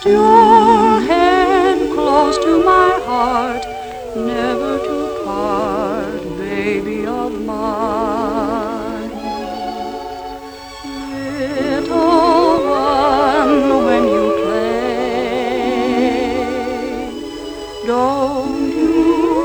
your hand close to my heart, never to part, baby of mine. Little one, when you play, don't you